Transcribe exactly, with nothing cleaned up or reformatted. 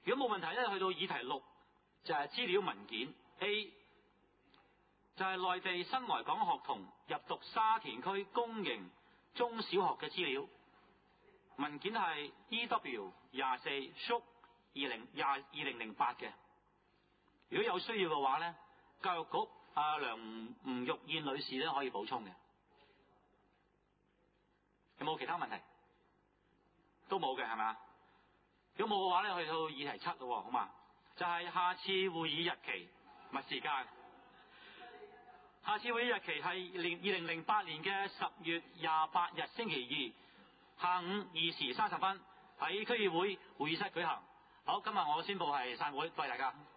如果冇問題咧，去到議題六就係資料文件 A， 就係內地新來港學童入讀沙田區公營中小學嘅資料文件係 E W 廿四 Stroke 二零廿二零零八嘅。如果有需要嘅話咧，教育局阿梁吳玉燕女士咧可以補充嘅。有冇其他問題？都冇嘅係咪？如果冇嘅話咧，去到議題七咯，好嘛？就係、是、下次會議日期物時間。下次會議日期係二零零八年嘅十月廿八日星期二下午二時三十分喺區議會會議室舉行。好，今日我宣布係散會，多謝大家。